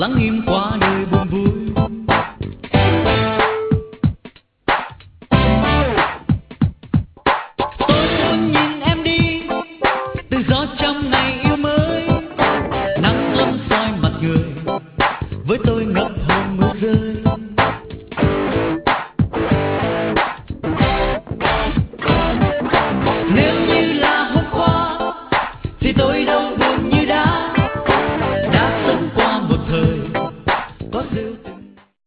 lặng im qua đời buồn vui. Tôi muốn nhìn em đi, tự do trong ngày yêu mới, nắng ấm soi mặt người.